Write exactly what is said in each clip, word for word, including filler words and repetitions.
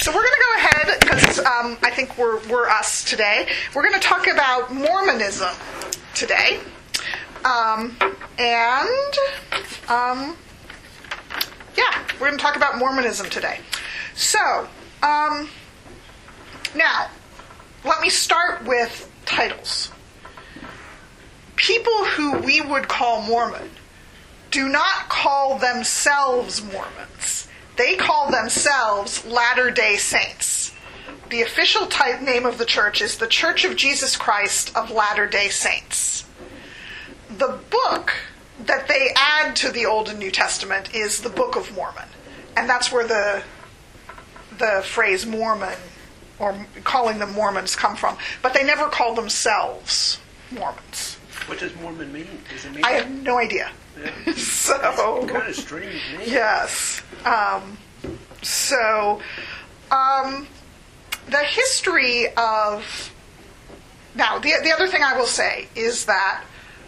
so we're going to go ahead, because um, I think we're, we're us today. We're going to talk about Mormonism today. Um, and, um, yeah, we're going to talk about Mormonism today. So, um, now, let me start with titles. People who we would call Mormon do not call themselves Mormons. They call themselves Latter-day Saints. The official type name of the church is the Church of Jesus Christ of Latter-day Saints. The book that they add to the Old and New Testament is the Book of Mormon. And that's where the the phrase Mormon, or calling them Mormons, come from. But they never call themselves Mormons. What does Mormon mean? Does it mean? I have no idea. Yeah. So it's kind of strange name. Yes. Um, so um, the history of now the the other thing I will say is that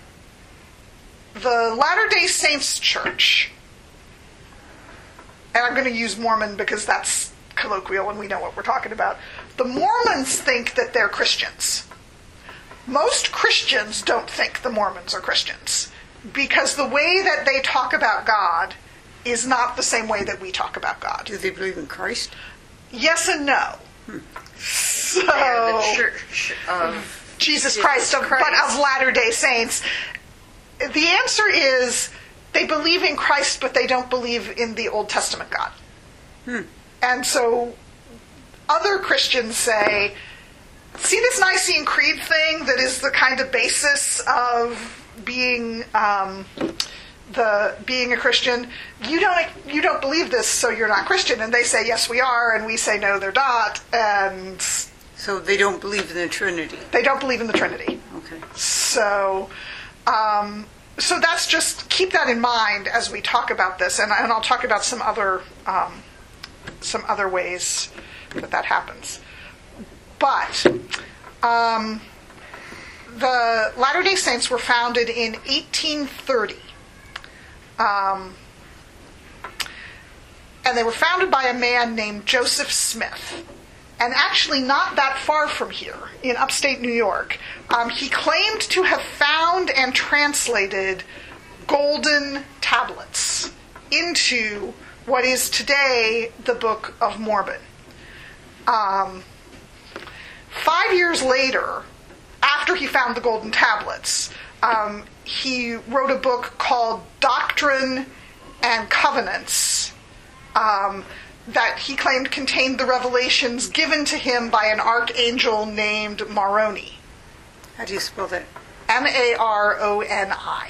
the Latter-day Saints Church, and I'm going to use Mormon because that's colloquial and we know what we're talking about. The Mormons think that they're Christians. Most Christians don't think the Mormons are Christians, because the way that they talk about God is not the same way that we talk about God. Do they believe in Christ? Yes and no. Hmm. So, they're the Church of Jesus, Jesus Christ, of, Christ, but of Latter-day Saints. The answer is they believe in Christ, but they don't believe in the Old Testament God. Hmm. And so other Christians say, see this Nicene Creed thing that is the kind of basis of being um, the being a Christian? You don't you don't believe this, so you're not Christian. And they say, yes, we are, and we say, no, they're not. And so they don't believe in the Trinity. They don't believe in the Trinity. Okay. So, um, so that's just keep that in mind as we talk about this, and, and I'll talk about some other um, some other ways that that happens. But um, the Latter-day Saints were founded in eighteen thirty. Um, and they were founded by a man named Joseph Smith. And actually not that far from here, in upstate New York. Um, he claimed to have found and translated golden tablets into what is today the Book of Mormon. Um, five years later, after he found the golden tablets, um, he wrote a book called Doctrine and Covenants, um, that he claimed contained the revelations given to him by an archangel named Moroni. How do you spell that? M A R O N I.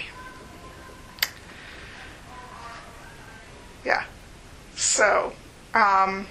Yeah. So, um,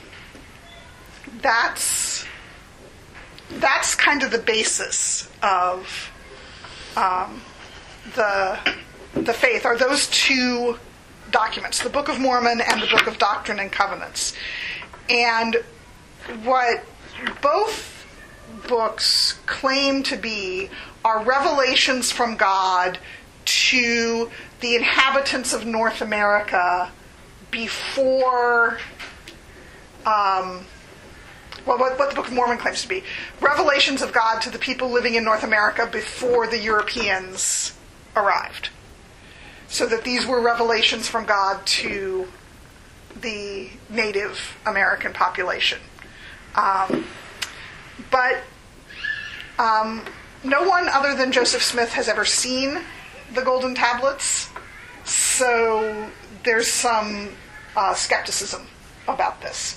that's that's kind of the basis of um, the the faith, are those two documents, the Book of Mormon and the Book of Doctrine and Covenants. And what both books claim to be are revelations from God to the inhabitants of North America before, um, well, what, what the Book of Mormon claims to be, revelations of God to the people living in North America before the Europeans arrived. So that these were revelations from God to the Native American population. Um, but um, no one other than Joseph Smith has ever seen the golden tablets, so there's some uh, skepticism about this.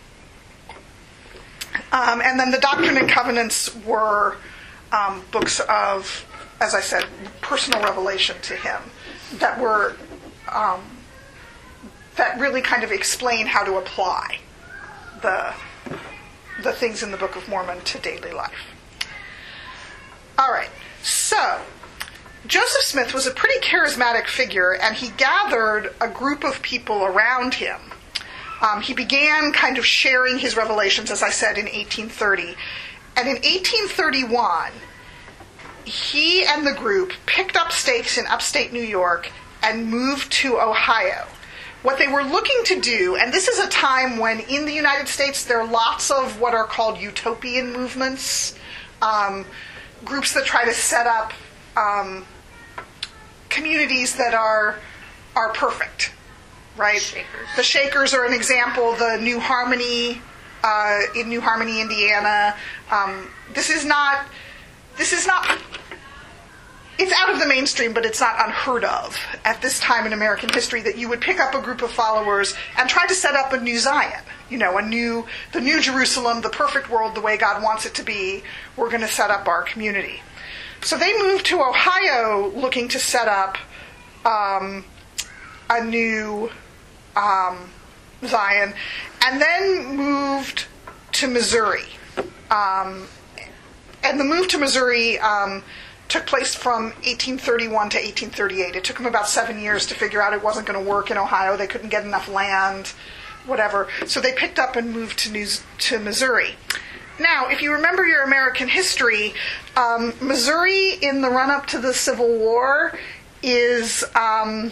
Um, and then the Doctrine and Covenants were um, books of, as I said, personal revelation to him that were um, that really kind of explain how to apply the the things in the Book of Mormon to daily life. All right, so Joseph Smith was a pretty charismatic figure, and he gathered a group of people around him. Um, he began kind of sharing his revelations, as I said, in eighteen thirty. And in eighteen thirty-one, he and the group picked up stakes in upstate New York and moved to Ohio, what they were looking to do, and this is a time when in the United States there are lots of what are called utopian movements, um, groups that try to set up um, communities that are are perfect, right? Shakers. The Shakers are an example. The New Harmony uh, in New Harmony, Indiana. Um, this is not. This is not. It's out of the mainstream, but it's not unheard of at this time in American history that you would pick up a group of followers and try to set up a new Zion, you know, a new, the new Jerusalem, the perfect world, the way God wants it to be. We're going to set up our community. So they moved to Ohio looking to set up um, a new um, Zion, and then moved to Missouri. Um, and the move to Missouri um, took place from eighteen thirty-one to eighteen thirty-eight. It took them about seven years to figure out it wasn't going to work in Ohio. They couldn't get enough land, whatever. So they picked up and moved to New, to Missouri. Now, if you remember your American history, um, Missouri in the run-up to the Civil War is um,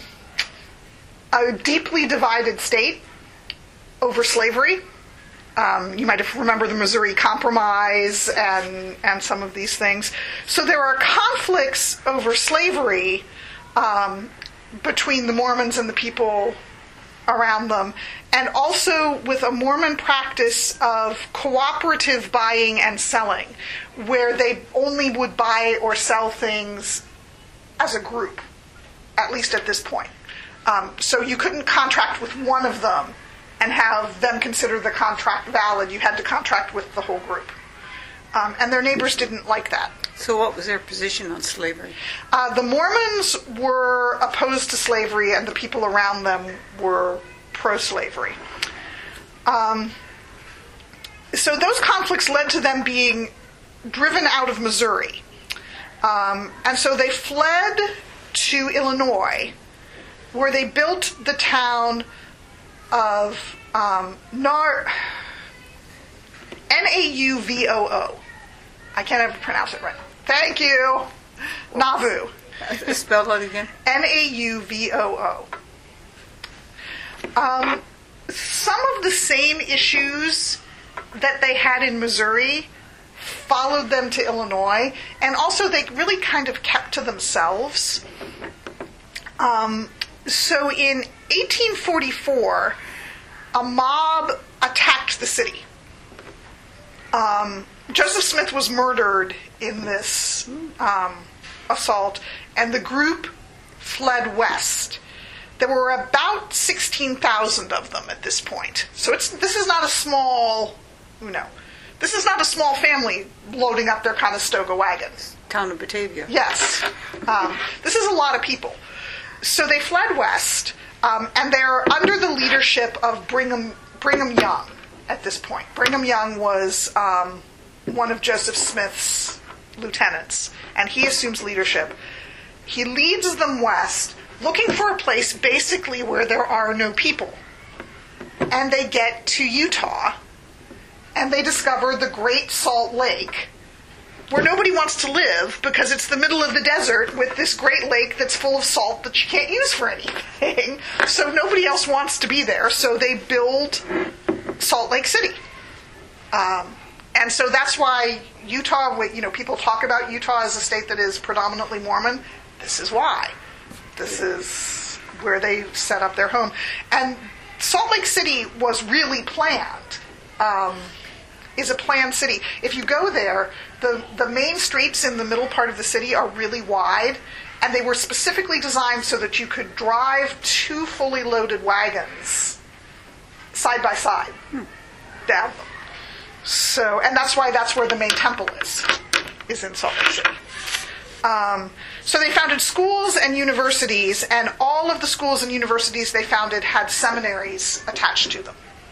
a deeply divided state over slavery. Um, you might have remembered the Missouri Compromise and, and some of these things. So there are conflicts over slavery um, between the Mormons and the people around them, and also with a Mormon practice of cooperative buying and selling, where they only would buy or sell things as a group, at least at this point. Um, so you couldn't contract with one of them and have them consider the contract valid. You had to contract with the whole group. Um, and their neighbors didn't like that. So what was their position on slavery? Uh, the Mormons were opposed to slavery, and the people around them were pro-slavery. Um, so those conflicts led to them being driven out of Missouri. Um, and so they fled to Illinois, where they built the town of um, Nar- N A U V O O. I can't ever pronounce it right. Thank you. Nauvoo. Spell that again. N A U V O O. Um, some of the same issues that they had in Missouri followed them to Illinois, and also they really kind of kept to themselves. Um, so in eighteen forty-four, a mob attacked the city. Um, Joseph Smith was murdered in this um, assault, and the group fled west. There were about sixteen thousand of them at this point. So it's this is not a small, you know, this is not a small family loading up their Conestoga wagons. Town of Batavia. Yes. Um, this is a lot of people. So they fled west, um, and they're under the leadership of Brigham, Brigham Young at this point. Brigham Young was um, one of Joseph Smith's lieutenants, and he assumes leadership. He leads them west, looking for a place basically where there are no people. And they get to Utah, and they discover the Great Salt Lake, where nobody wants to live because it's the middle of the desert with this great lake that's full of salt that you can't use for anything. So nobody else wants to be there, so they build Salt Lake City. Um, and so that's why Utah, you know, people talk about Utah as a state that is predominantly Mormon. This is why. This is where they set up their home. And Salt Lake City was really planned. Um, is a planned city. If you go there, the, the main streets in the middle part of the city are really wide, and they were specifically designed so that you could drive two fully loaded wagons side by side hmm. down them. So, and that's why that's where the main temple is, is in Salt Lake City. Um, so they founded schools and universities, and all of the schools and universities they founded had seminaries attached to them.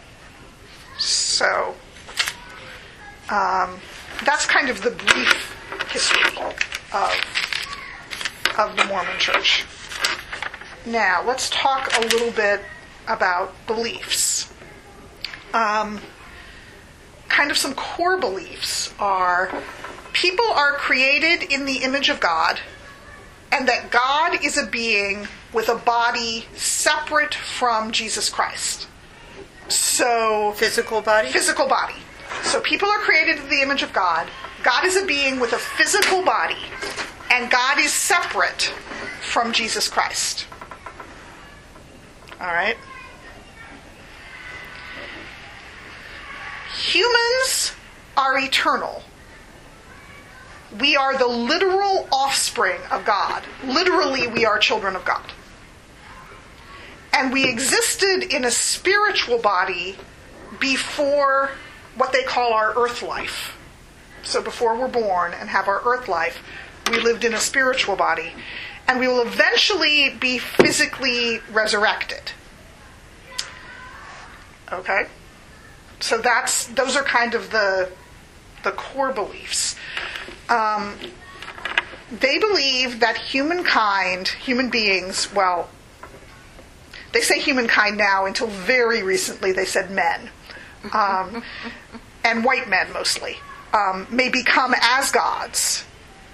So um, that's kind of the brief history of, of the Mormon Church. Now, let's talk a little bit about beliefs. Um, kind of some core beliefs are people are created in the image of God, and that God is a being with a body separate from Jesus Christ. So, Physical body? physical body. So people are created in the image of God. God is a being with a physical body, and God is separate from Jesus Christ. All right? Humans are eternal. We are the literal offspring of God. Literally, we are children of God. And we existed in a spiritual body before what they call our earth life. So before we're born and have our earth life, we lived in a spiritual body. And we will eventually be physically resurrected. Okay? So that's those are kind of the the core beliefs. Um, they believe that humankind, human beings, well, they say humankind now. Until very recently, they said men, um, and white men mostly, um, may become as gods.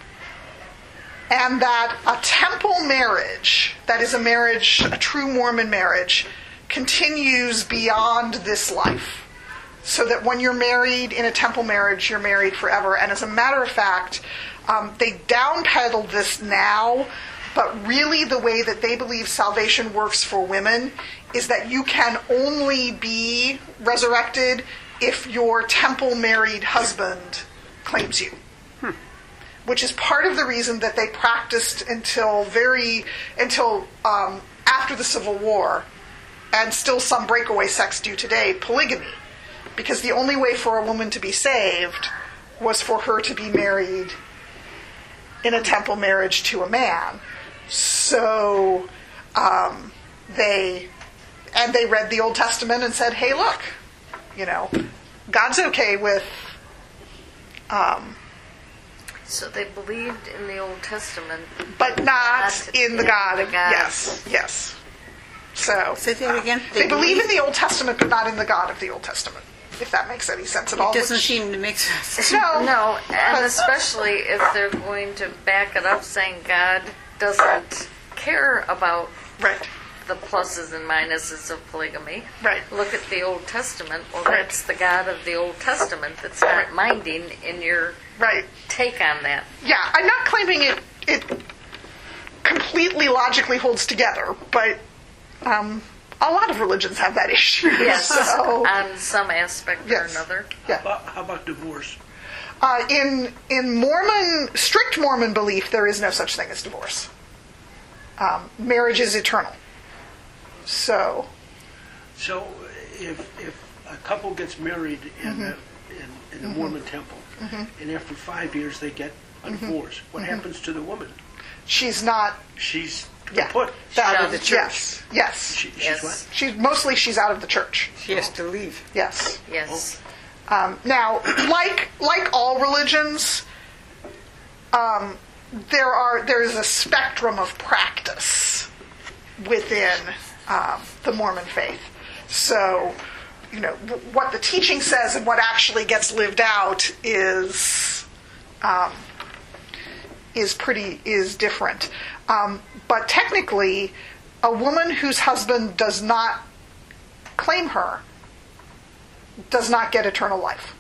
And that a temple marriage, that is a marriage, a true Mormon marriage, continues beyond this life. So that when you're married in a temple marriage, you're married forever. And as a matter of fact, um, they downpedal this now, but really the way that they believe salvation works for women is that you can only be resurrected if your temple married husband claims you. Hmm. Which is part of the reason that they practiced until very, until um, after the Civil War, and still some breakaway sects do today, polygamy. Because the only way for a woman to be saved was for her to be married in a temple marriage to a man. So um, they, and they read the Old Testament and said, hey, look, you know, God's okay with... Um, so they believed in the Old Testament. But not, not in the in God. the Of, God. Yes, yes. So Say that again? They, they believe in the Old Testament, but not in the God of the Old Testament, if that makes any sense at all. It doesn't which, seem to make sense. no, No, and but- especially if they're going to back it up saying God doesn't care about Right, the pluses and minuses of polygamy. right. Look at the Old Testament. Well, Right. that's the God of the Old Testament that's not Right. minding in your Right. take on that. Yeah, I'm not claiming it it completely logically holds together, but um, a lot of religions have that issue. Yes, So, on some aspect Yes. or another. yeah. How about, how about divorce? Uh, in in Mormon, strict Mormon belief, there is no such thing as divorce. Um, marriage is eternal. So, So if if a couple gets married in Mm-hmm. the, in, in the Mormon temple, and after five years they get a divorce, what Mm-hmm. happens to the woman? she's not. She's Yeah, kaput. that- out of the Yes, yes. She, she's Yes. what? She's mostly she's out of the church. She has to leave. Yes. Yes. Um, now, like like all religions, um, there are there is a spectrum of practice within um, the Mormon faith. So, you know, w- what the teaching says and what actually gets lived out is um, is pretty is different. Um, but technically, a woman whose husband does not claim her does not get eternal life.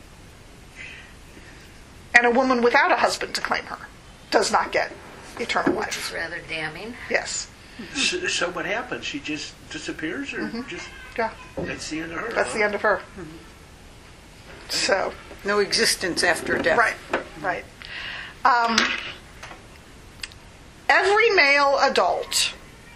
And a woman without a husband to claim her does not get eternal Which life. is rather damning. Yes. So, so what happens? She just disappears, or just Yeah. that's the end of her? That's the end of her. So, No existence after death. right, right. Um, every male adult,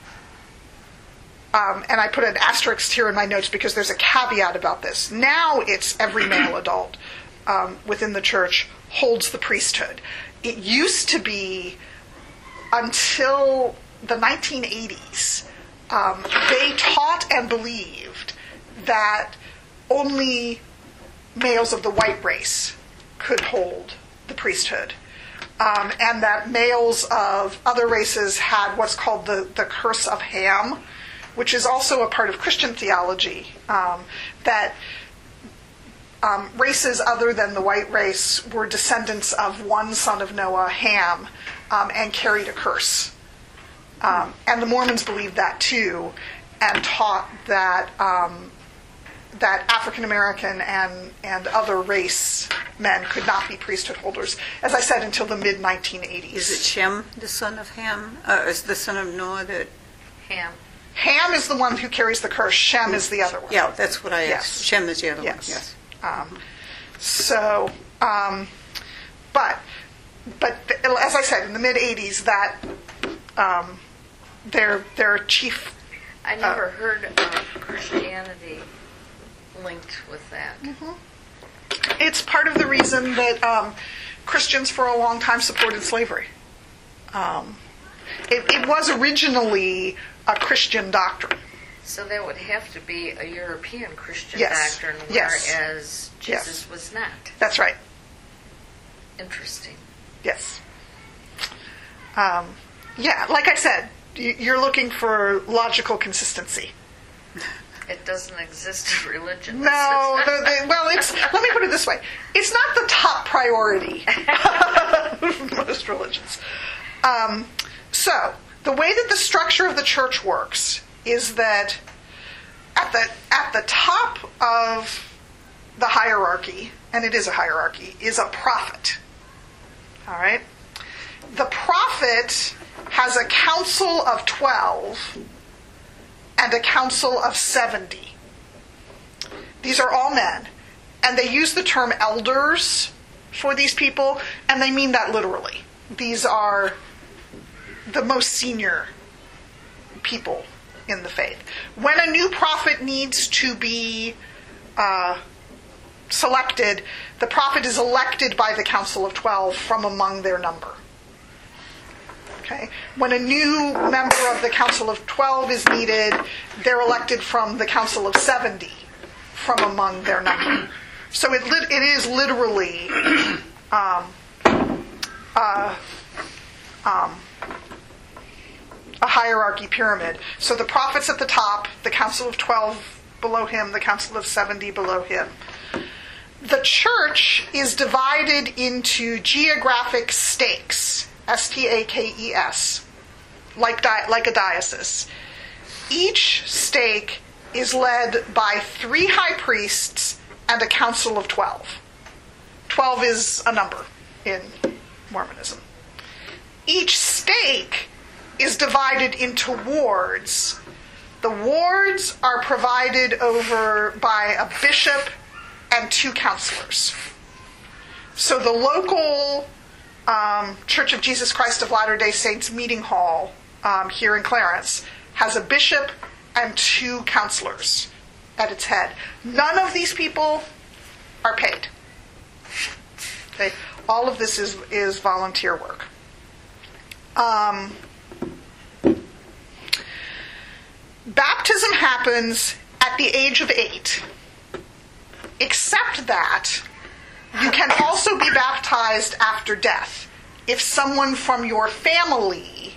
um, and I put an asterisk here in my notes because there's a caveat about this. Now it's every male adult um, within the church holds the priesthood. It used to be until the nineteen eighties, um, they taught and believed that only males of the white race could hold the priesthood. Um, and that males of other races had what's called the, the curse of Ham, which is also a part of Christian theology, um, that um, races other than the white race were descendants of one son of Noah, Ham, um, and carried a curse. Um, and the Mormons believed that too, and taught that um, that African American and and other race men could not be priesthood holders. As I said, until the mid nineteen eighties. Is it Shem, the son of Ham? Uh, is the son of Noah that... Ham. Ham is the one who carries the curse. Shem is the other one. Yeah, that's what I Yes. asked. Shem is the other Yes. one. Yes. Um, so, um, but but th- as I said, in the mid eighties, that um, their their chief. I never heard of Christianity linked with that. It's part of the reason that um, Christians for a long time supported slavery. Um, it, it was originally a Christian doctrine. So that would have to be a European Christian Yes. doctrine, Yes. whereas Jesus Yes. was not. That's right. Interesting. Yes. Um, yeah, like I said, y- you're looking for logical consistency. It doesn't exist in religion. No, the, the, well, it's. Let me put it this way: it's not the top priority of most religions. Um, so, the way that the structure of the church works is that at the at the top of the hierarchy, and it is a hierarchy, is a prophet. All right, the prophet has a council of twelve and a council of seventy. These are all men. And they use the term elders for these people, and they mean that literally. These are the most senior people in the faith. When a new prophet needs to be uh, selected, the prophet is elected by the council of twelve from among their number. Okay. When a new member of the Council of Twelve is needed, they're elected from the Council of Seventy, from among their number. So it lit- it is literally um, uh, um, a hierarchy pyramid. So the prophet's at the top, the Council of Twelve below him, the Council of Seventy below him. The church is divided into geographic stakes. S T A K E S, like, di- like a diocese. Each stake is led by three high priests and a council of twelve. Twelve is a number in Mormonism. Each stake is divided into wards. The wards are provided over by a bishop and two counselors. So the local Um, Church of Jesus Christ of Latter-day Saints meeting hall um, here in Clarence has a bishop and two counselors at its head. None of these people are paid. Okay, all of this is is volunteer work. Um, baptism happens at the age of eight, except that you can also be baptized after death if someone from your family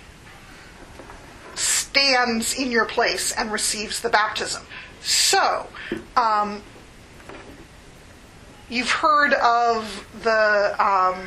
stands in your place and receives the baptism. So, um, you've heard of the um,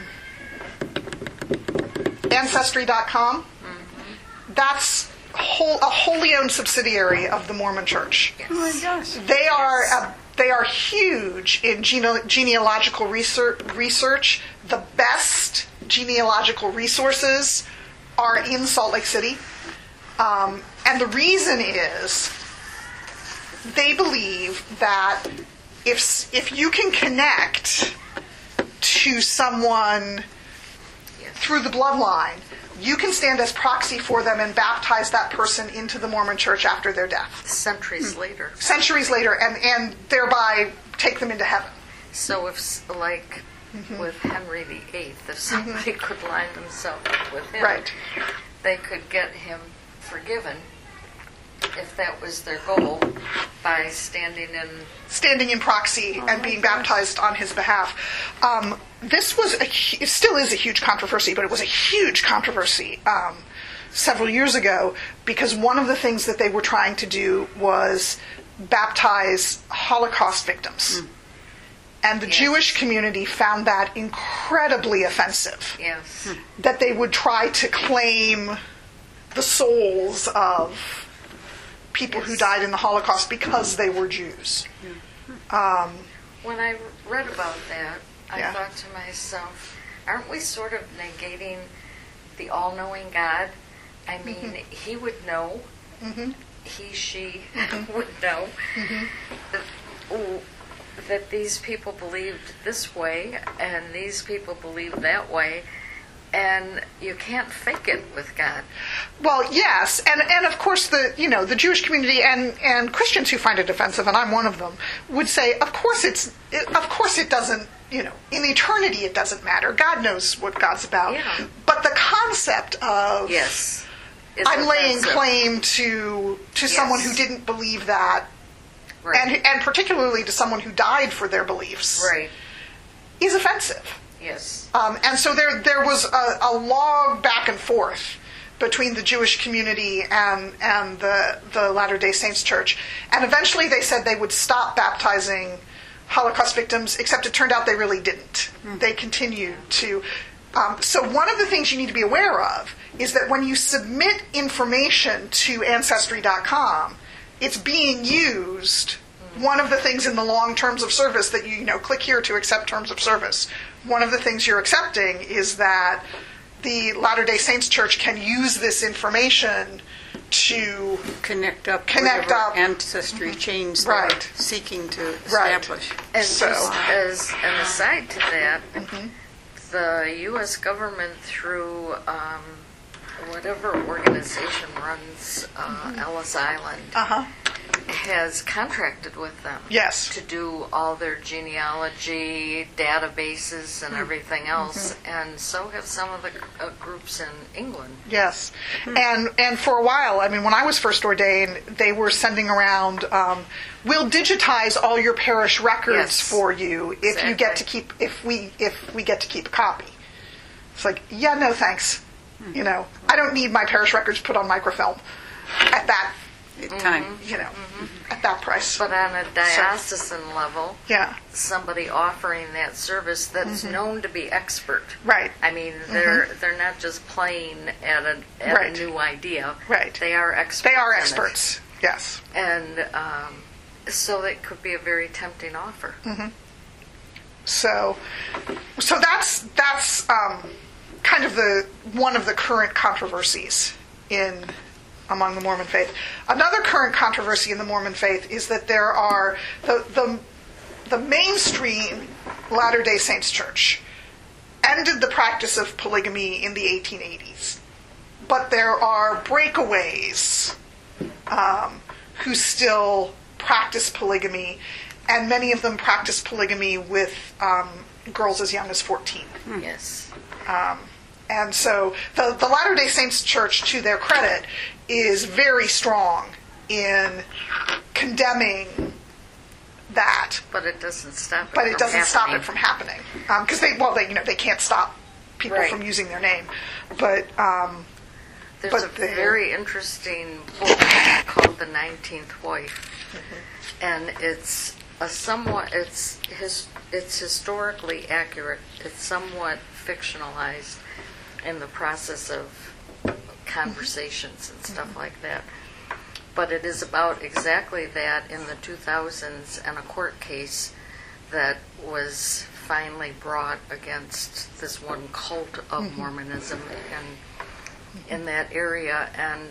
Ancestry dot com? Mm-hmm. That's whole, a wholly owned subsidiary of the Mormon Church. Yes. Oh my gosh. They are a, they are huge in gene- genealogical research, research. The best genealogical resources are in Salt Lake City. Um, and the reason is they believe that if if you can connect to someone Yes. through the bloodline, you can stand as proxy for them and baptize that person into the Mormon Church after their death. Centuries later. Centuries later, and, and thereby take them into heaven. So if, s- like Mm-hmm. with Henry the Eighth, if somebody could line themselves up with him, Right. they could get him forgiven if that was their goal by standing in. Standing in proxy and being baptized on his behalf. Um, this was, a, hu- it still is a huge controversy, but it was a huge controversy um, several years ago because one of the things that they were trying to do was baptize Holocaust victims. Mm. And the Yes. Jewish community found that incredibly offensive. Yes. That they would try to claim the souls of people who Yes. died in the Holocaust because they were Jews. Um, When I read about that, I Yeah. thought to myself, aren't we sort of negating the all-knowing God? I mean, he would know. mhm. He, she would know that, oh, that these people believed this way and these people believed that way, and you can't fake it with God. Well, yes, and and of course the you know the Jewish community and, and Christians who find it offensive, and I'm one of them, would say, of course it's it, of course it doesn't, you know, in eternity it doesn't matter. God knows what God's about. Yeah. But the concept of Yes. is I'm laying offensive. claim to to Yes. someone who didn't believe that, Right. and and particularly to someone who died for their beliefs, right. is offensive. Yes. Um, and so there there was a, a long back and forth between the Jewish community and and the the Latter-day Saints Church, and eventually they said they would stop baptizing Holocaust victims, except it turned out they really didn't. They continued to. Um, so one of the things you need to be aware of is that when you submit information to Ancestry dot com, it's being used. One of the things in the long terms of service that you, you know, click here to accept terms of service. One of the things you're accepting is that the Latter-day Saints Church can use this information to Connect up Connect whatever up. ancestry chains Right. they're seeking to Right. establish. And So- just as an aside to that, Mm-hmm. the U S government through um, whatever organization runs uh, Mm-hmm. Ellis Island uh-huh. has contracted with them Yes. to do all their genealogy databases Hmm. and everything else, Mm-hmm. and so have some of the uh, groups in England. Yes, and and for a while, I mean, when I was first ordained, they were sending around, um, "We'll digitize all your parish records Yes. for you if you get to Exactly. keep if we if we get to keep a copy." It's like, yeah, no thanks. You know, I don't need my parish records put on microfilm at that Time. you know at that price. But on a diocesan level, Yeah, somebody offering that service that's known to be expert. Mm-hmm. right, I mean, they're they're not just playing at a at Right. a new idea. Right. They are experts. they are in it. experts. Yes. and um, so it could be a very tempting offer. So, so that's that's um, kind of the one of the current controversies in among the Mormon faith. Another current controversy in the Mormon faith is that there are the the, the mainstream Latter-day Saints Church ended the practice of polygamy in the eighteen eighties, but there are breakaways um, who still practice polygamy, and many of them practice polygamy with um, girls as young as fourteen. Yes. Um, and so the, the Latter-day Saints Church, to their credit, is very strong in condemning that, But it doesn't stop it but it from doesn't stop happening. it from happening because they well they you know they can't stop people Right. from using their name, but um, There's but a they're- very interesting book called The Nineteenth Wife, and it's a somewhat it's his it's historically accurate. It's somewhat fictionalized in the process of conversations and stuff like that. But it is about exactly that in the two thousands and a court case that was finally brought against this one cult of Mormonism in, in that area. And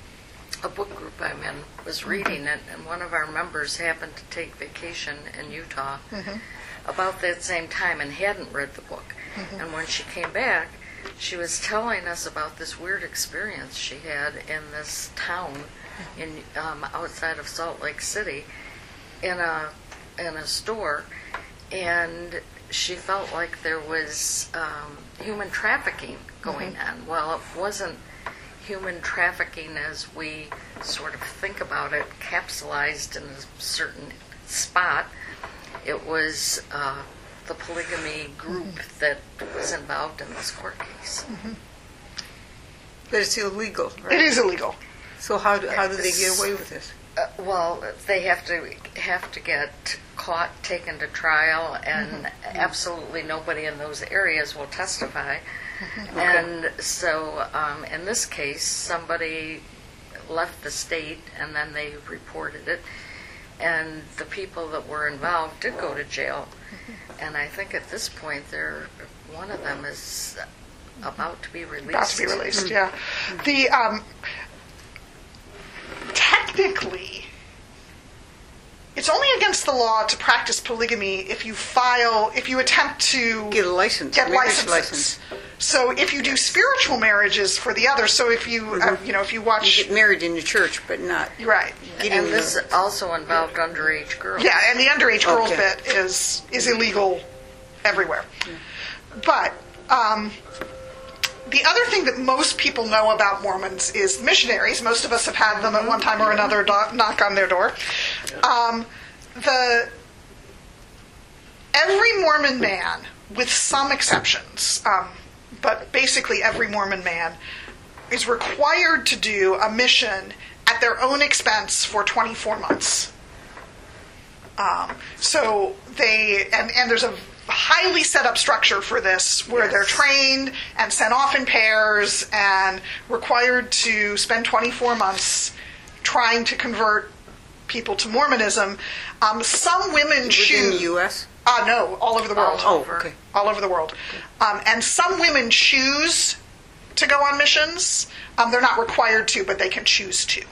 a book group I'm in was reading it, and one of our members happened to take vacation in Utah about that same time and hadn't read the book. And when she came back, she was telling us about this weird experience she had in this town in um, outside of Salt Lake City in a in a store, and she felt like there was um, human trafficking going on. Well, it wasn't human trafficking as we sort of think about it, capsulized in a certain spot. It was uh, the polygamy group that was involved in this court case. But it's illegal, right? it is illegal. So how do, how do they get away with this? Uh, well, they have to have to get caught, taken to trial, and absolutely nobody in those areas will testify. And so, um, in this case, somebody left the state, and then they reported it, and the people that were involved did go to jail. And I think at this point, they're, one of them is about to be released. About to be released, yeah. The um, technically, it's only against the law to practice polygamy if you file, if you attempt to Get a license. get marriage licenses. license. So if you do spiritual marriages for the other, so if you, uh, you know, if you You watch, get married in the church, but not right, getting And this the... also involved underage girls. yeah, and the underage girls Okay. bit is is illegal everywhere. But um, the other thing that most people know about Mormons is missionaries. Most of us have had them at one time or another do- knock on their door. Um, the every Mormon man, with some exceptions, um, but basically every Mormon man, is required to do a mission at their own expense for twenty-four months. Um, so they, and, and there's a highly set up structure for this where Yes. they're trained and sent off in pairs and required to spend twenty-four months trying to convert people to Mormonism. Um, some women Within choose. the U S? Uh, no, all over the world. All Oh, over. okay. All over the world. Um, and some women choose to go on missions. Um, they're not required to, but they can choose to.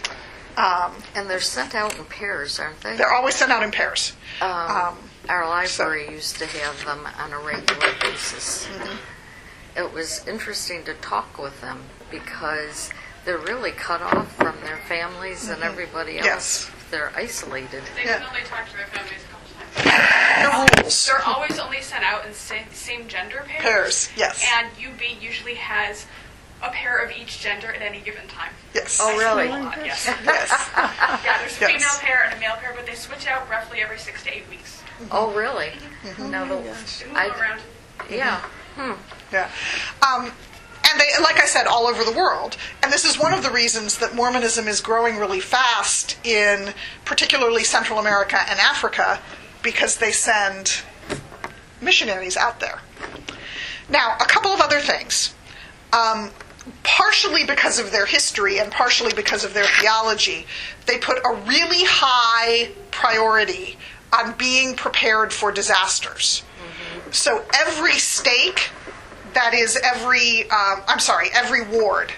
Um, And they're sent out in pairs, aren't they? they're always sent out in pairs. Um, Um, our library used to have them on a regular basis. Mm-hmm. It was interesting to talk with them because they're really cut off from their families and everybody else. Yes. They're isolated. They Yeah. can only talk to their families a couple times. No rules. They're always only sent out in same, same gender pairs. Pairs, yes. And U B usually has a pair of each gender at any given time. Yes. Oh, really? A lot, yes. Yes. Yeah, there's a Yes. female pair and a male pair, but they switch out roughly every six to eight weeks. Oh, really? Mm-hmm. Now the, They move I, around. yeah. Yeah. Um, and they, like I said, all over the world. And this is one of the reasons that Mormonism is growing really fast in particularly Central America and Africa, because they send missionaries out there. Now, a couple of other things. Um, partially because of their history and partially because of their theology, they put a really high priority on being prepared for disasters. So every stake, that is every, um, I'm sorry, every ward,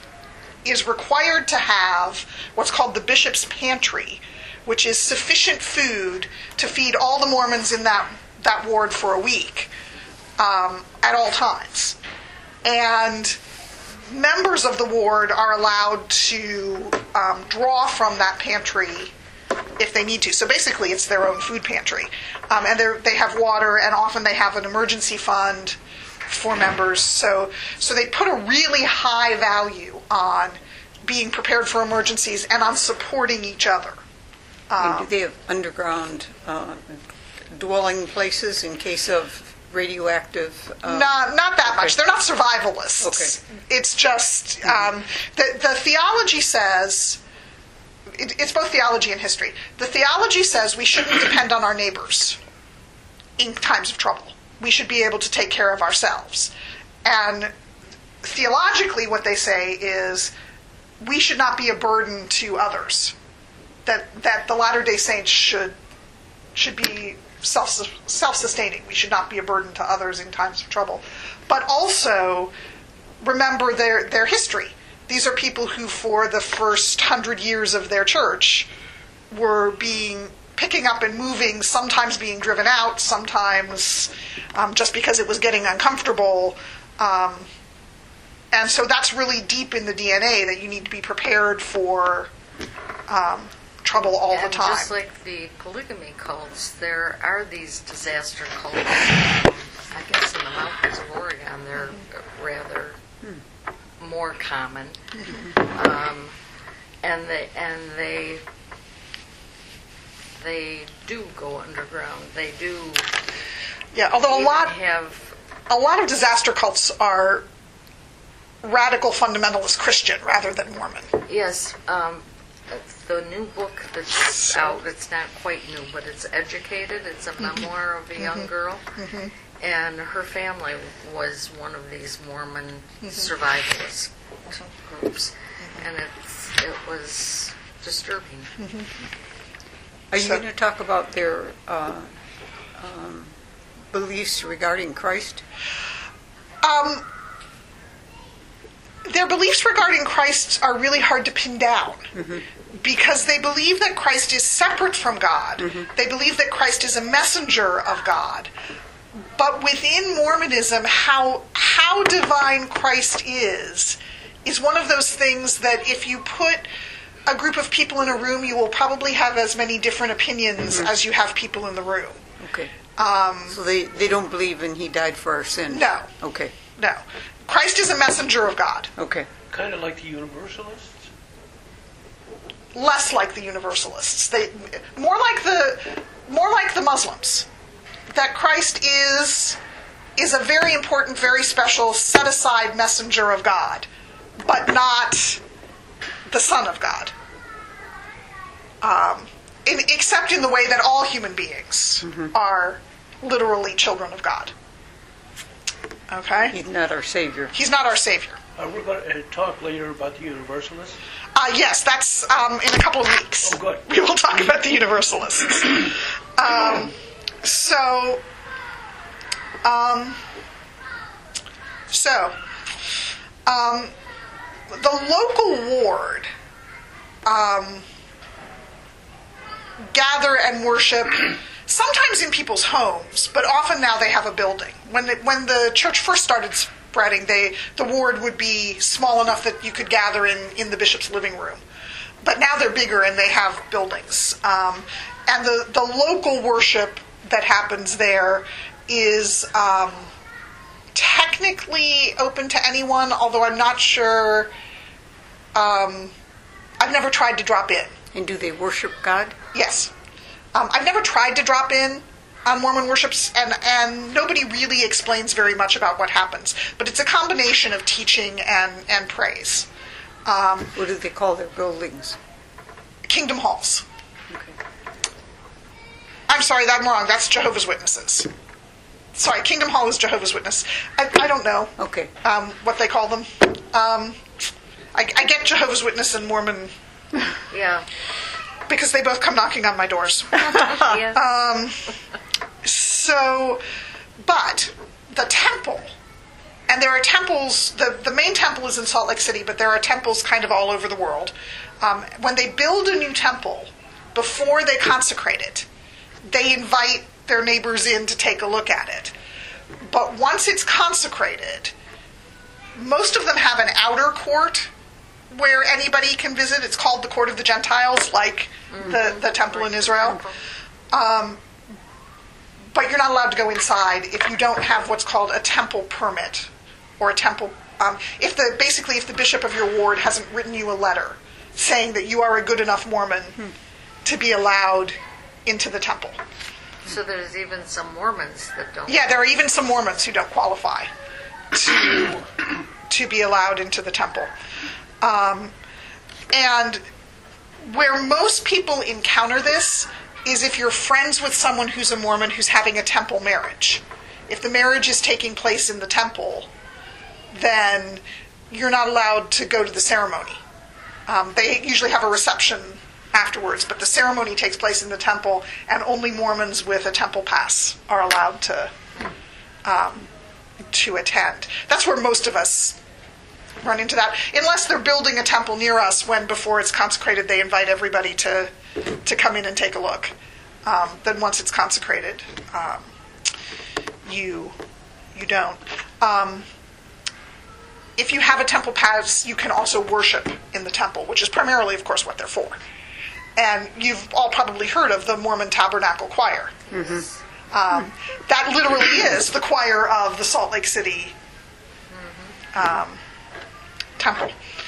is required to have what's called the bishop's pantry, which is sufficient food to feed all the Mormons in that, that ward for a week um, at all times. And members of the ward are allowed to um, draw from that pantry if they need to. So basically, it's their own food pantry. Um, and they're- they have water, and often they have an emergency fund for members. So, so they put a really high value on being prepared for emergencies and on supporting each other. And do they have underground uh, dwelling places in case of radioactive... Uh, Not, not that much. okay. They're not survivalists. Okay. It's just um, the the theology says it, it's both theology and history. The theology says we shouldn't depend on our neighbors in times of trouble. We should be able to take care of ourselves. And theologically, what they say is we should not be a burden to others. That that the Latter-day Saints should should be self self-sustaining. We should not be a burden to others in times of trouble. But also remember their their history. These are people who, for the first hundred years of their church, were being picking up and moving, sometimes being driven out, sometimes um, just because it was getting uncomfortable. Um, and so that's really deep in the D N A that you need to be prepared for um, trouble all and the time. just like the polygamy cults, there are these disaster cults. I guess in the mountains of Oregon, they're rather more common, um, and they and they they do go underground. They do. Yeah, although a even lot have. a lot of disaster cults are radical fundamentalist Christian rather than Mormon. Yes, um, the new book that's out, it's not quite new, but it's Educated. It's a memoir of a young girl. And her family was one of these Mormon survivalist groups. And it's, it was disturbing. Are you So- going to talk about their uh, um, beliefs regarding Christ? Um, their beliefs regarding Christ are really hard to pin down because they believe that Christ is separate from God. They believe that Christ is a messenger of God. But within Mormonism, how how divine Christ is is one of those things that if you put a group of people in a room, you will probably have as many different opinions as you have people in the room. Okay. Um, So they, they don't believe in he died for our sins? No. Okay. no. Christ is a messenger of God. Okay. Kind of like the Universalists. Less like the Universalists. They more like the more like the Muslims. That Christ is is a very important, very special, set aside messenger of God, but not the Son of God. Um, in, except in the way that all human beings are literally children of God. Okay? He's not our Savior. He's not our Savior. Uh, we're going to talk later about the Universalists. Uh, yes, that's um, in a couple of weeks. Oh, good. We will talk about the Universalists. um, so, um, so, um, the local ward um, gather and worship sometimes in people's homes, but often now they have a building. When the, when the church first started spreading, they the ward would be small enough that you could gather in, in the bishop's living room. But now they're bigger and they have buildings. Um, and the, the local worship that happens there is um, technically open to anyone, although I'm not sure. Um, I've never tried to drop in. And do they worship God? Yes. Um, I've never tried to drop in on Mormon worships, and, and nobody really explains very much about what happens. But it's a combination of teaching and, and praise. Um, What do they call their buildings? Kingdom halls. Okay. I'm sorry, I'm wrong. That's Jehovah's Witnesses. Sorry, Kingdom Hall is Jehovah's Witness. I, I don't know Okay. um, what they call them. Um, I, I get Jehovah's Witness and Mormon Yeah. because they both come knocking on my doors. Yeah. So, but the temple, and there are temples, the, the main temple is in Salt Lake City, but there are temples kind of all over the world. Um, when they build a new temple, before they consecrate it, they invite their neighbors in to take a look at it. But once it's consecrated, most of them have an outer court where anybody can visit. It's called the Court of the Gentiles, like the, the temple in Israel. Um, but you're not allowed to go inside if you don't have what's called a temple permit or a temple. Um, if the basically if the bishop of your ward hasn't written you a letter saying that you are a good enough Mormon to be allowed into the temple. So there's even some Mormons that don't. Yeah, there are even some Mormons who don't qualify to to be allowed into the temple. Um, and where most people encounter this is if you're friends with someone who's a Mormon who's having a temple marriage. If the marriage is taking place in the temple, then you're not allowed to go to the ceremony. Um, they usually have a reception afterwards, but the ceremony takes place in the temple, and only Mormons with a temple pass are allowed to um, to attend. That's where most of us run into that, unless they're building a temple near us when before it's consecrated they invite everybody to to come in and take a look. Um, then once it's consecrated, um, you you don't. Um, if you have a temple pass, you can also worship in the temple, which is primarily, of course, what they're for. And you've all probably heard of the Mormon Tabernacle Choir. Mm-hmm. Um, that literally is the choir of the Salt Lake City um, temple.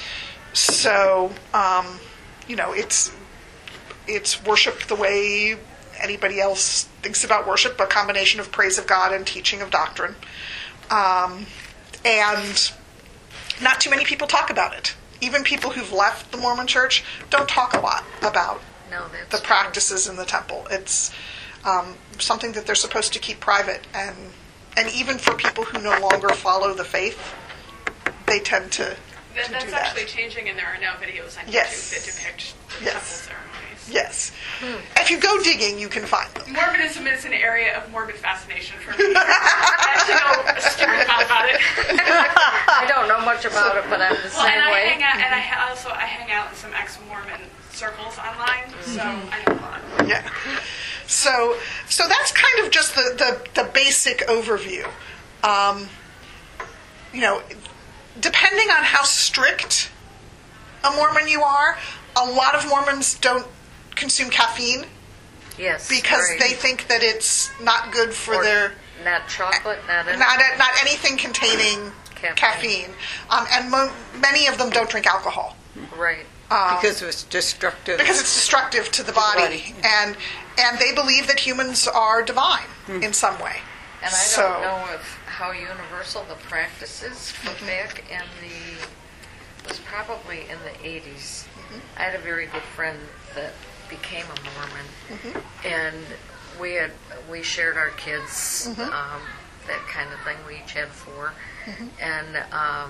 So, um, you know, it's it's worship the way anybody else thinks about worship, a combination of praise of God and teaching of doctrine. Um, and not too many people talk about it. even people who've left the Mormon Church, don't talk a lot about No, that's the true. practices in the temple. It's um, something that they're supposed to keep private, and and even for people who no longer follow the faith, they tend to, to That, that's do that. actually changing, and there are now videos on Yes. YouTube that depict Yes. temple ceremonies. Yes. If you go digging, you can find them. Mormonism is an area of morbid fascination for me. I actually know a stupid amount about it. I don't know much about it, but I'm the Well, same and I way. hang out, and I ha- also I hang out in some ex-Mormon circles online, so I know a lot. Yeah. So, so that's kind of just the, the, the basic overview. Um, you know, depending on how strict a Mormon you are, a lot of Mormons don't consume caffeine Yes. because right. they think that it's not good for Or their not chocolate, not anything. not not anything containing Caffeine. caffeine, um, and mo- many of them don't drink alcohol. Right. Um, Because it was destructive. because it's destructive to the body, body. and and they believe that humans are divine in some way. And I So- don't know if how universal the practice is, but Mm-hmm. back in the, it was probably in the eighties, Mm-hmm. I had a very good friend that became a Mormon, Mm-hmm. and we had we shared our kids, Mm-hmm. um, that kind of thing. We each had four, Mm-hmm. and um,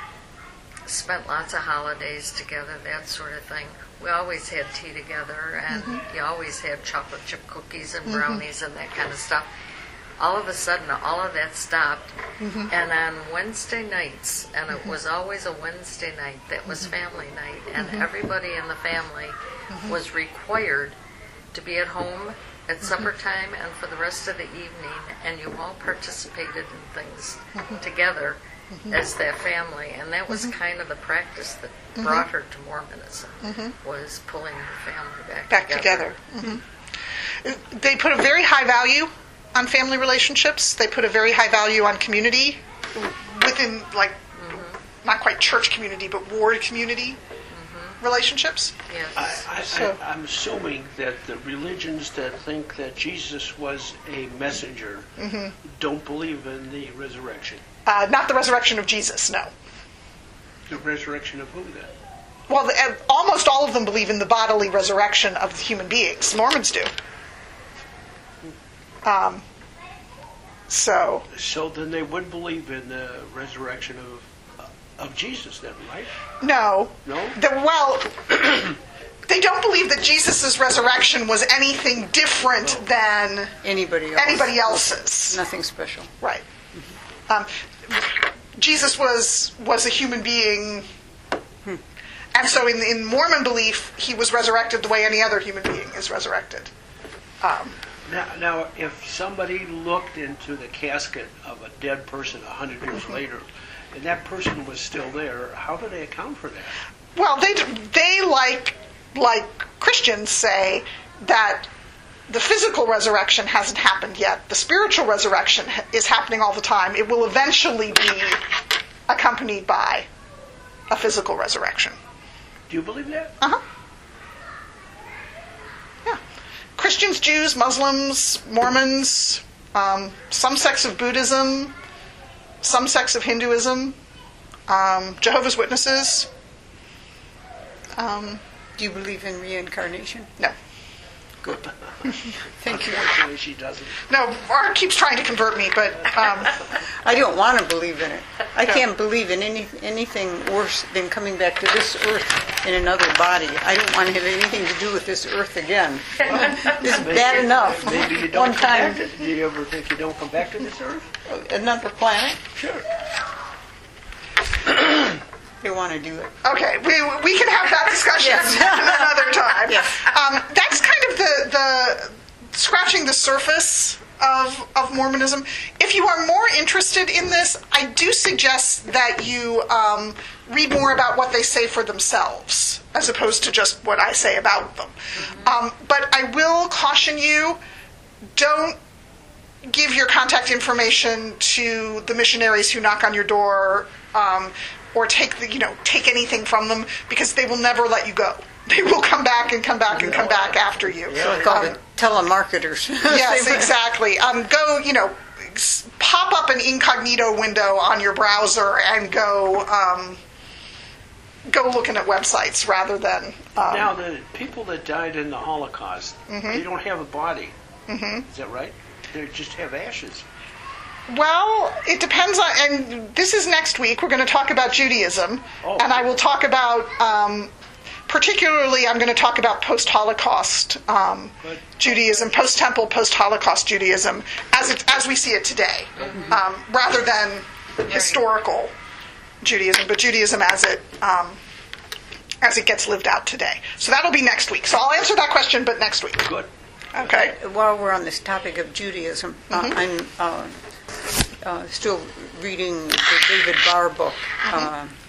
spent lots of holidays together, that sort of thing. We always had tea together, and Mm-hmm. you always had chocolate chip cookies and brownies and that kind of stuff. All of a sudden, all of that stopped, Mm-hmm. and on Wednesday nights, and it was always a Wednesday night that was Mm-hmm. family night, and everybody in the family was required to be at home Mm-hmm. at supper time and for the rest of the evening, and you all participated in things Mm-hmm. together as that family, and that was kind of the practice that Mm-hmm. brought her to Mormonism, was pulling her family back, Back together. Mhm. They put a very high value on family relationships. They put a very high value on community within, like, not quite church community, but ward community relationships. I, Yes. I, So- I, I'm assuming that the religions that think that Jesus was a messenger Mm-hmm. don't believe in the resurrection. Uh, not the resurrection of Jesus, no. The resurrection of who then? Well, the, uh, almost all of them believe in the bodily resurrection of human beings. Mormons do. Um, so, So then they would believe in the resurrection of of Jesus then, right? no. No? The, well, they don't believe that Jesus' resurrection was anything different than Anybody else. anybody else's. Nothing special. Right. Um, Jesus was was a human being, and so in, in Mormon belief, he was resurrected the way any other human being is resurrected. Um, Now, now, if somebody looked into the casket of a dead person a hundred years Mm-hmm. later, and that person was still there, how do they account for that? well, they they like like Christians say that the physical resurrection hasn't happened yet. The spiritual resurrection ha- is happening all the time. It will eventually be accompanied by a physical resurrection. Do you believe that? Uh-huh. Yeah. Christians, Jews, Muslims, Mormons, um, some sects of Buddhism, some sects of Hinduism, um, Jehovah's Witnesses. Um, Do you believe in reincarnation? no. Good. Thank you. Unfortunately, she doesn't. No, Art keeps trying to convert me, but um, I don't want to believe in it. I can't believe in any anything worse than coming back to this earth in another body. I don't want to have anything to do with this earth again. This is bad enough. Maybe you don't One come time, back to, do you ever think you don't come back to this earth? another planet, Sure. they want to do it. okay, we we can have that discussion another time. Yes. Um, that's kind of the the scratching the surface of of Mormonism. If you are more interested in this, I do suggest that you um, read more about what they say for themselves, as opposed to just what I say about them. Um, but I will caution you: don't give your contact information to the missionaries who knock on your door, um, or take the, you know, take anything from them, because they will never let you go. They will come back and come back and come back after you. So I call Um, it telemarketers. yes, exactly. Um, go, you know, s- pop up an incognito window on your browser and go, um, go looking at websites rather than. Um, Now, the people that died in the Holocaust, Mm-hmm. they don't have a body. Mm-hmm. Is that right? They just have ashes. Well, it depends on, and this is next week. We're going to talk about Judaism, Oh. and I will talk about, um, particularly, I'm going to talk about post-Holocaust um, Good. Judaism, post-Temple, post-Holocaust Judaism, as it, as we see it today, um, rather than historical Judaism, but Judaism as it um, as it gets lived out today. So that'll be next week. So I'll answer that question, but next week. Good. Okay. While we're on this topic of Judaism, uh, Mm-hmm. I'm uh, uh, still reading the David Barr book, Mm-hmm. uh,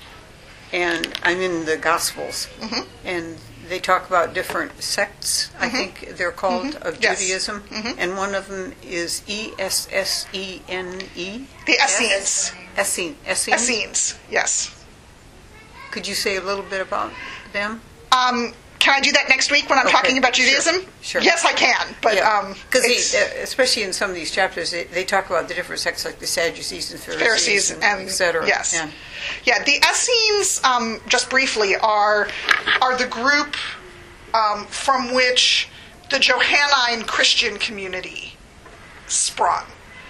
and I'm in the Gospels, Mm-hmm. and they talk about different sects, I think they're called, of Mm-hmm. Yes. Judaism, and one of them is E S S E N E? The Essenes. Essene. Essene? Essenes, yes. Could you say a little bit about them? Um, can I do that next week when I'm Okay, talking about sure, Judaism? sure. Yes, I can. But um, because it's- especially in some of these chapters, they, they talk about the different sects, like the Sadducees and Pharisees, Pharisees and, and et cetera. yes, Yeah. yeah. The Essenes, um, just briefly, are are the group um, from which the Johannine Christian community sprung.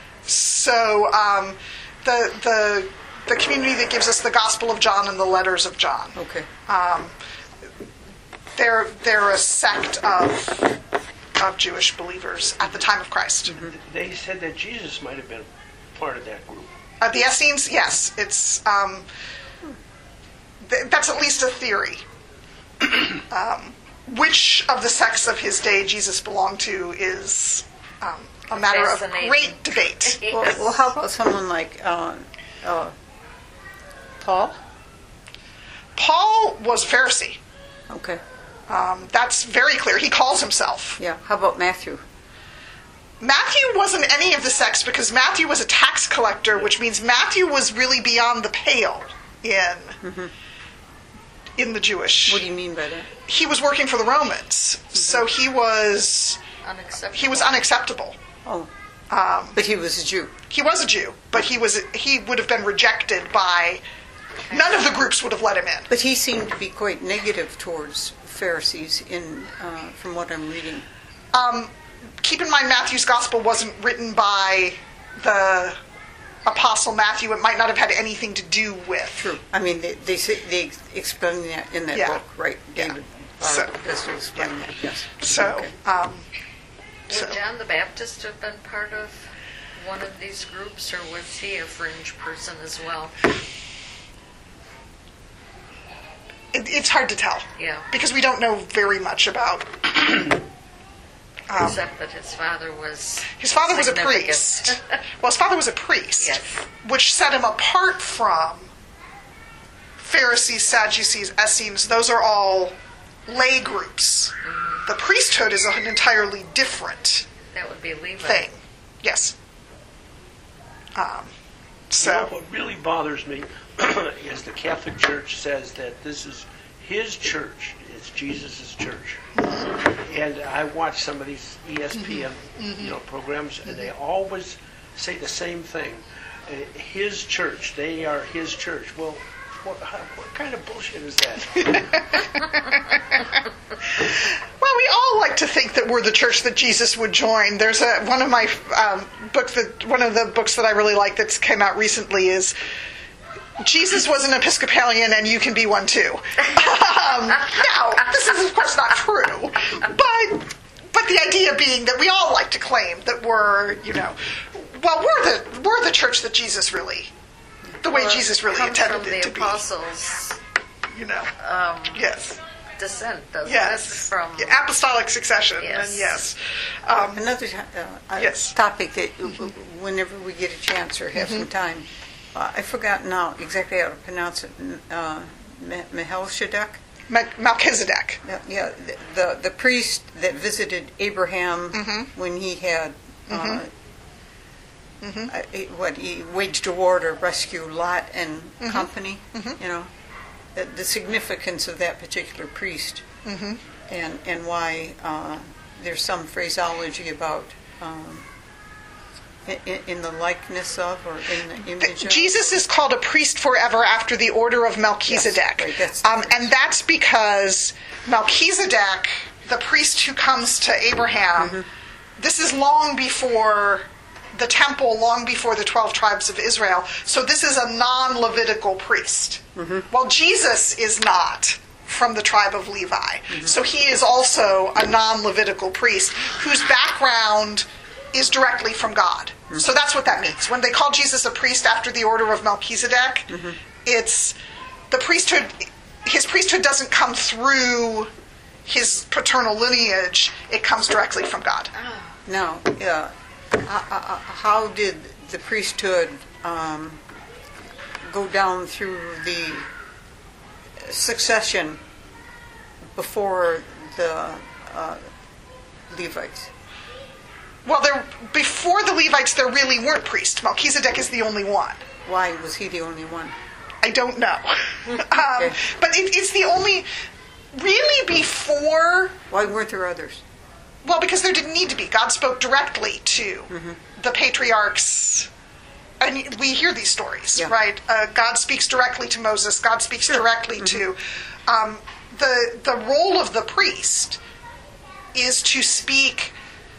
So um, the the the community that gives us the Gospel of John and the letters of John. Okay. Um, they're they're a sect of of Jewish believers at the time of Christ. They said that Jesus might have been part of that group. Uh, the Essenes, yes, it's um, th- that's at least a theory. um, which of the sects of his day Jesus belonged to is um, a matter of Fascinating. great debate. Well, well, how about someone like uh, uh, Paul? Paul was a Pharisee. Okay. Um, that's very clear. He calls himself. Yeah. How about Matthew? Matthew wasn't any of the sects because Matthew was a tax collector, which means Matthew was really beyond the pale in in the Jewish. What do you mean by that? He was working for the Romans, so he was Unacceptable. he was unacceptable. Oh, Um, but he was a Jew. he was a Jew, but he was he would have been rejected by none of the groups would have let him in. But he seemed to be quite negative towards Pharisees, in uh, from what I'm reading. Um, keep in mind, Matthew's gospel wasn't written by the apostle Matthew. It might not have had anything to do with. True. I mean, they they, say, they explain that in that Yeah. book, right? Yeah. David So- uh, does explain that. Yes. So, Okay. um, Would so John the Baptist have been part of one of these groups, or was he a fringe person as well? it, it's hard to tell Yeah. because we don't know very much about. Um, Except that his father was. His father was a significant. priest. Well, his father was a priest, Yes. which set him apart from Pharisees, Sadducees, Essenes. Those are all lay groups. The priesthood is an entirely different That would be Levi. thing. Yes. Um, You know, so, what really bothers me is the Catholic Church says that this is his church. It's Jesus' church. And I watch some of these E S P N you know, programs, and they always say the same thing. Uh, His church. They are his church. Well, what, how, what kind of bullshit is that? well, we all like to think that we're the church that Jesus would join. There's a one of my um, books that one of the books that I really like that's came out recently is Jesus was an Episcopalian and you can be one too. Um, now, this is of course not true, but but the idea being that we all like to claim that we're, you know, well, we're the we're the church that Jesus really, the way Well, Jesus really comes intended from it the to apostles' be. You know, um, yes, descent, doesn't yes, it? From Yeah, apostolic succession, Yes. and yes, um, Another uh, uh, Yes. topic that w- whenever we get a chance or have some time, uh, I forgot now exactly how to pronounce it. Uh, Me- Melchizedek. Me- Melchizedek. Yeah, yeah, the, the the priest that visited Abraham Mm-hmm. when he had uh, uh, he- what he waged a war to rescue Lot and Mm-hmm. company. You know, the, the significance of that particular priest, Mm-hmm. and and why uh, there's some phraseology about um, In, in the likeness of, or in the image of? Jesus is called a priest forever after the order of Melchizedek. Yes, right, that's um, and that's because Melchizedek, the priest who comes to Abraham, mm-hmm. this is long before the temple, long before the twelve tribes of Israel. So this is a non-Levitical priest. Mm-hmm. Well, Jesus is not from the tribe of Levi. Mm-hmm. So he is also a non-Levitical priest whose background is directly from God. Mm-hmm. So that's what that means. When they call Jesus a priest after the order of Melchizedek, mm-hmm. it's the priesthood, his priesthood doesn't come through his paternal lineage, it comes directly from God. Now, uh, how did the priesthood um, go down through the succession before the uh, Levites? Well, there, before the Levites, there really weren't priests. Melchizedek is the only one. Why was he the only one? I don't know. Okay. um, but it, it's the only, really before... Why weren't there others? Well, because there didn't need to be. God spoke directly to mm-hmm. the patriarchs. And we hear these stories, yeah. right? Uh, God speaks directly to Moses. God speaks sure. directly mm-hmm. to... Um, the the role of the priest is to speak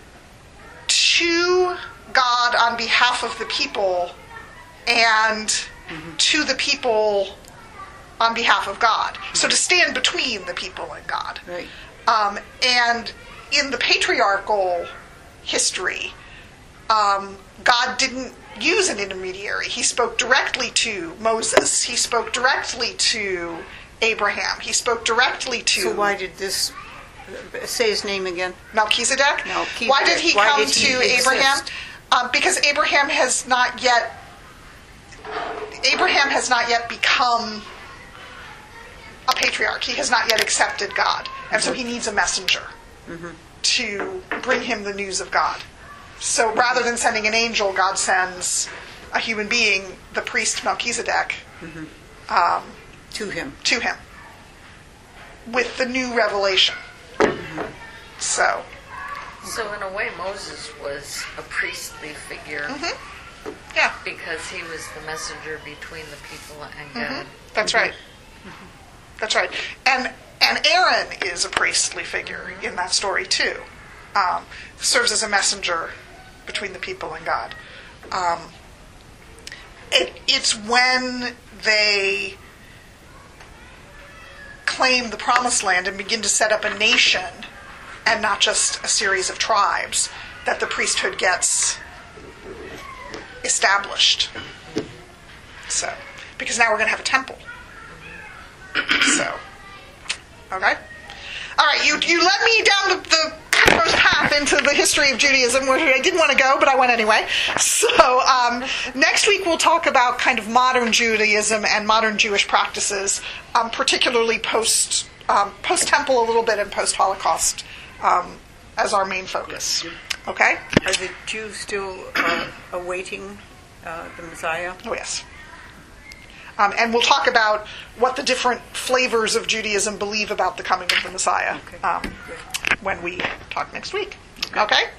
to God on behalf of the people and mm-hmm. to the people on behalf of God. Mm-hmm. So to stand between the people and God. Right. Um, and in the patriarchal history, um, God didn't use an intermediary. He spoke directly to Moses. He spoke directly to Abraham. He spoke directly to... So why did this... Say his name again. Melchizedek? Melchizedek. Why did he Why come did he to exist? Abraham? Um, because Abraham has not yet... Abraham has not yet become a patriarch. He has not yet accepted God. And so he needs a messenger mm-hmm. to bring him the news of God. So rather than sending an angel, God sends a human being, the priest Melchizedek, mm-hmm. um, to him. To him. With the new revelation. Mm-hmm. So. So in a way, Moses was a priestly figure. Mm-hmm. Yeah. Because he was the messenger between the people and God. Mm-hmm. That's right. Mm-hmm. That's right. And and Aaron is a priestly figure in that story too. Um, serves as a messenger between the people and God. Um, it, it's when they claim the promised land and begin to set up a nation and not just a series of tribes that the priesthood gets established. So, because now we're going to have a temple. So, okay. All right, you you led me down the, the first path into the history of Judaism, where I didn't want to go, but I went anyway. So um, next week we'll talk about kind of modern Judaism and modern Jewish practices, um, particularly post um, post temple a little bit and post Holocaust um, as our main focus. Okay. Are the Jews still uh, awaiting uh, the Messiah? Oh yes. Um, and we'll talk about what the different flavors of Judaism believe about the coming of the Messiah um, when we talk next week. Okay?